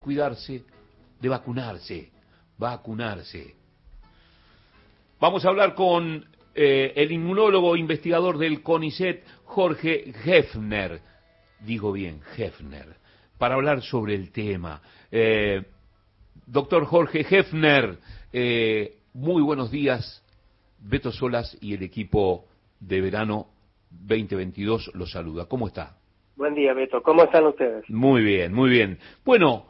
cuidarse, de vacunarse. Vamos a hablar con el inmunólogo investigador del CONICET, Jorge Hefner. Digo bien, Hefner, para hablar sobre el tema. Doctor Jorge Hefner, muy buenos días. Beto Solas y el equipo de verano 2022 los saluda. ¿Cómo está? Buen día, Beto. ¿Cómo están ustedes? Muy bien, muy bien. Bueno,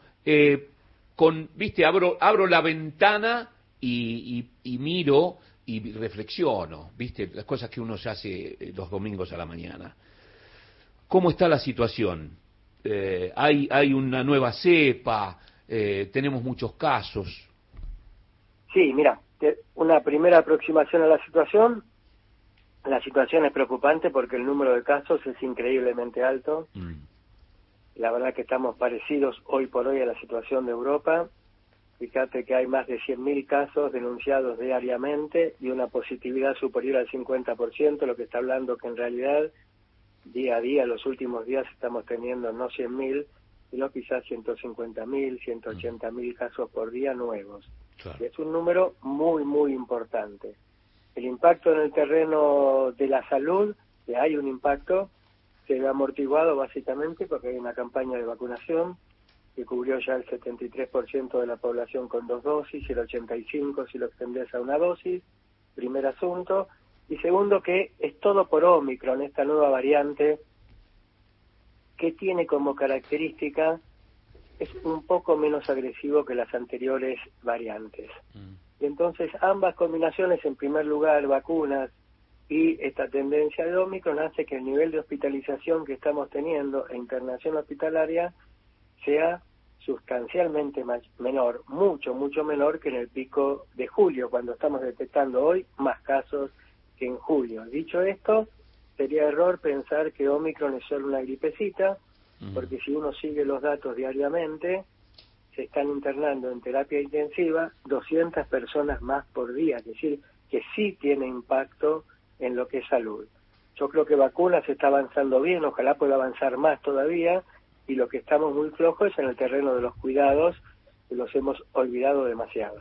abro la ventana y miro y reflexiono, viste, las cosas que uno se hace los domingos a la mañana. ¿Cómo está la situación? Hay una nueva cepa, tenemos muchos casos. Sí, mira, una primera aproximación a la situación. La situación es preocupante porque el número de casos es increíblemente alto. La verdad que estamos parecidos hoy por hoy a la situación de Europa. Fíjate que hay más de 100.000 casos denunciados diariamente y una positividad superior al 50%, lo que está hablando que en realidad día a día, los últimos días estamos teniendo no 100.000, sino quizás 150.000, 180.000 casos por día nuevos. Claro. Y es un número muy, muy importante. El impacto en el terreno de la salud, que hay un impacto, se ve amortiguado básicamente porque hay una campaña de vacunación que cubrió ya el 73% de la población con 2 dosis, y el 85% si lo extendés a una dosis, primer asunto. Y segundo, que es todo por Omicron, esta nueva variante, que tiene como característica, es un poco menos agresivo que las anteriores variantes. Y entonces ambas combinaciones, en primer lugar, vacunas y esta tendencia de Omicron, hace que el nivel de hospitalización que estamos teniendo e internación hospitalaria sea sustancialmente menor, mucho menor que en el pico de julio, cuando estamos detectando hoy más casos que en julio. Dicho esto, sería error pensar que Omicron es solo una gripecita, porque si uno sigue los datos diariamente, se están internando en terapia intensiva 200 personas más por día, es decir, que sí tiene impacto en lo que es salud. Yo creo que vacunas está avanzando bien, ojalá pueda avanzar más todavía, y lo que estamos muy flojos es en el terreno de los cuidados, que los hemos olvidado demasiado.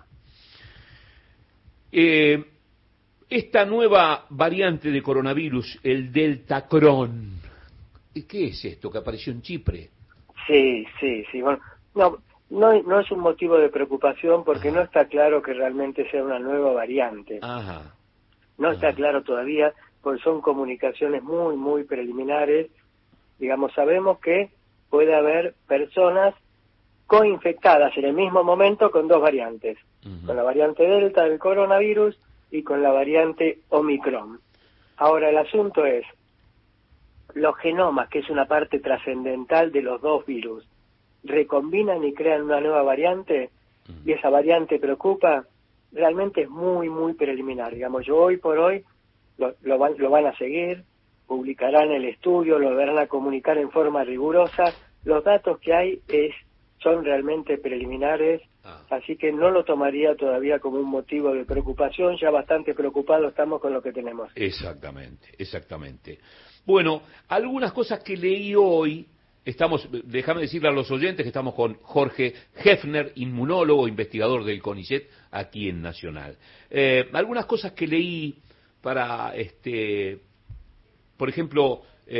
Esta nueva variante de coronavirus, el Deltacron, ¿qué es esto que apareció en Chipre? Sí. Bueno, no es un motivo de preocupación porque no está claro que realmente sea una nueva variante. No está claro todavía porque son comunicaciones muy, muy preliminares. Digamos, sabemos que puede haber personas coinfectadas en el mismo momento con dos variantes, con la variante Delta del coronavirus y con la variante Omicron. Ahora, el asunto es, los genomas, que es una parte trascendental de los dos virus, recombinan y crean una nueva variante, y esa variante preocupa, realmente es muy, muy preliminar. Digamos, yo hoy por hoy lo van a seguir, publicarán el estudio, lo van a comunicar en forma rigurosa. Los datos que hay son realmente preliminares, así que no lo tomaría todavía como un motivo de preocupación, ya bastante preocupados estamos con lo que tenemos. Exactamente. Bueno, algunas cosas que leí hoy, déjame decirle a los oyentes que estamos con Jorge Hefner, inmunólogo, investigador del CONICET, aquí en Nacional. Algunas cosas que leí para, por ejemplo,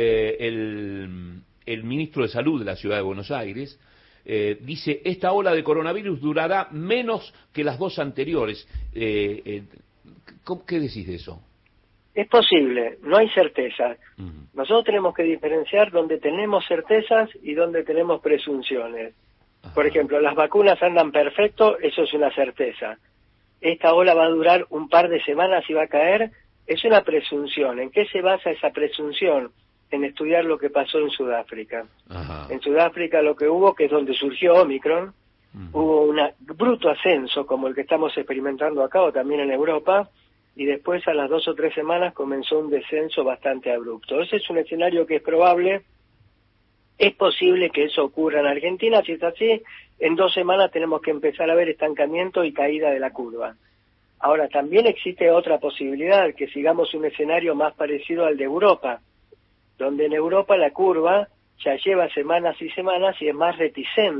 el ministro de Salud de la Ciudad de Buenos Aires, dice, esta ola de coronavirus durará menos que las dos anteriores. ¿Qué decís de eso? Es posible, no hay certeza. Nosotros tenemos que diferenciar donde tenemos certezas y donde tenemos presunciones. Por ejemplo, las vacunas andan perfecto, eso es una certeza. Esta ola va a durar un par de semanas y va a caer, es una presunción. ¿En qué se basa esa presunción? En estudiar lo que pasó en Sudáfrica. En Sudáfrica lo que hubo, que es donde surgió Omicron, hubo un bruto ascenso como el que estamos experimentando acá o también en Europa, y después a las 2 o 3 semanas comenzó un descenso bastante abrupto. Ese es un escenario que es probable. Es posible que eso ocurra en Argentina. Si es así, en 2 semanas tenemos que empezar a ver estancamiento y caída de la curva. Ahora, también existe otra posibilidad, que sigamos un escenario más parecido al de Europa, donde en Europa la curva ya lleva semanas y semanas y es más reticente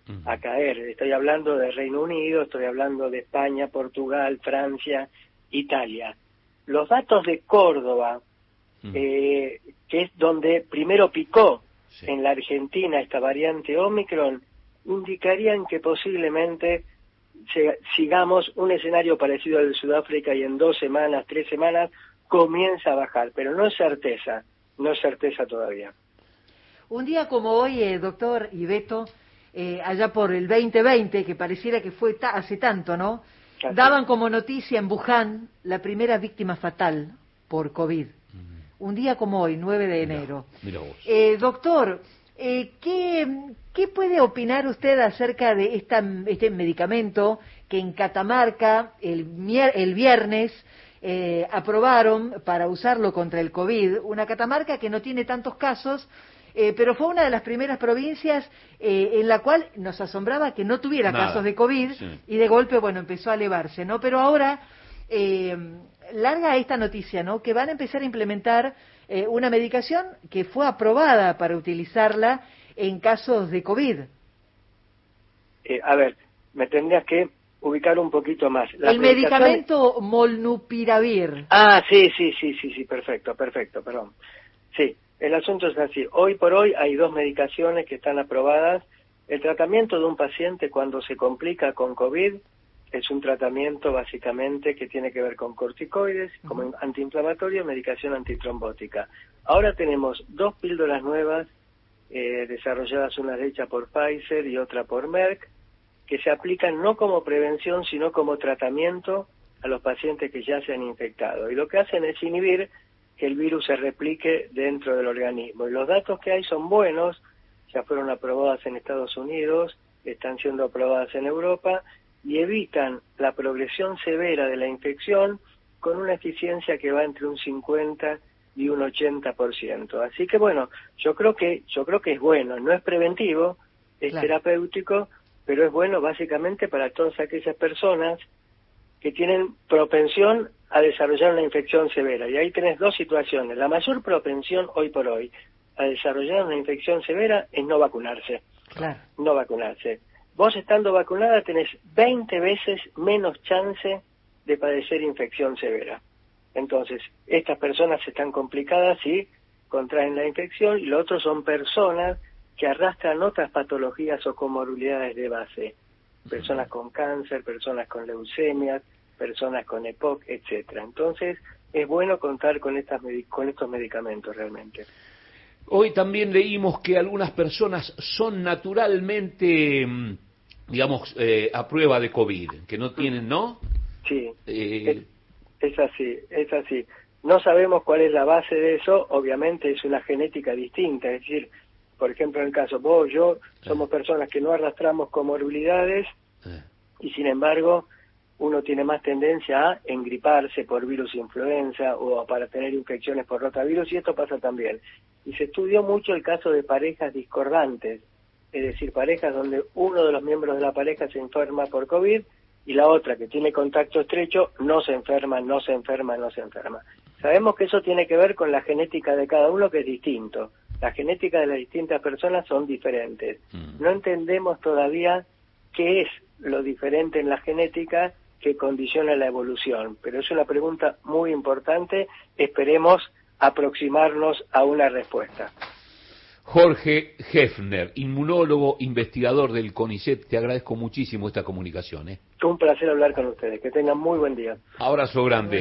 a caer. Estoy hablando de Reino Unido, estoy hablando de España, Portugal, Francia, Italia. Los datos de Córdoba, que es donde primero picó en la Argentina esta variante Omicron, indicarían que posiblemente sigamos un escenario parecido al de Sudáfrica y en 2 semanas, 3 semanas comienza a bajar, pero no es certeza todavía. Un día como hoy, doctor y Beto, allá por el 2020, que pareciera que fue hace tanto, ¿no? Casi. Daban como noticia en Wuhan la primera víctima fatal por COVID. Un día como hoy, 9 de enero. Mira vos. Doctor, ¿qué puede opinar usted acerca de este medicamento que en Catamarca el viernes aprobaron para usarlo contra el COVID? Una Catamarca que no tiene tantos casos, pero fue una de las primeras provincias en la cual nos asombraba que no tuviera casos de COVID, y de golpe, bueno, empezó a elevarse, ¿no? Pero ahora larga esta noticia, ¿no? Que van a empezar a implementar una medicación que fue aprobada para utilizarla en casos de COVID. A ver, me tendrías que ubicar un poquito más. El medicamento Molnupiravir. Sí, perfecto, perdón. Sí, el asunto es así. Hoy por hoy hay 2 medicaciones que están aprobadas. El tratamiento de un paciente cuando se complica con COVID es un tratamiento básicamente que tiene que ver con corticoides, como antiinflamatorio, medicación antitrombótica. Ahora tenemos 2 píldoras nuevas, desarrolladas, una hecha por Pfizer y otra por Merck, que se aplican no como prevención, sino como tratamiento a los pacientes que ya se han infectado. Y lo que hacen es inhibir que el virus se replique dentro del organismo. Y los datos que hay son buenos, ya fueron aprobadas en Estados Unidos, están siendo aprobadas en Europa, y evitan la progresión severa de la infección con una eficiencia que va entre un 50 y un 80%. Así que bueno, yo creo que es bueno, no es preventivo, es terapéutico, pero es bueno básicamente para todas aquellas personas que tienen propensión a desarrollar una infección severa. Y ahí tenés 2 situaciones. La mayor propensión hoy por hoy a desarrollar una infección severa es no vacunarse. No vacunarse. Vos estando vacunada tenés 20 veces menos chance de padecer infección severa. Entonces, estas personas están complicadas y contraen la infección, y lo otro son personas que arrastran otras patologías o comorbilidades de base. Personas con cáncer, personas con leucemias, personas con EPOC, etcétera. Entonces, es bueno contar con estos medicamentos realmente. Hoy también leímos que algunas personas son naturalmente, digamos, a prueba de COVID, que no tienen, ¿no? Sí, es así. No sabemos cuál es la base de eso, obviamente es una genética distinta, es decir, por ejemplo, en el caso vos, yo, somos personas que no arrastramos comorbilidades y sin embargo uno tiene más tendencia a engriparse por virus influenza o para tener infecciones por rotavirus, y esto pasa también. Y se estudió mucho el caso de parejas discordantes, es decir, parejas donde uno de los miembros de la pareja se enferma por COVID y la otra, que tiene contacto estrecho, no se enferma. Sabemos que eso tiene que ver con la genética de cada uno, que es distinto. La genética de las distintas personas son diferentes. No entendemos todavía qué es lo diferente en la genética que condiciona la evolución, pero es una pregunta muy importante, esperemos aproximarnos a una respuesta. Jorge Hefner, inmunólogo, investigador del CONICET, te agradezco muchísimo esta comunicación. Un placer hablar con ustedes, que tengan muy buen día. Abrazo grande.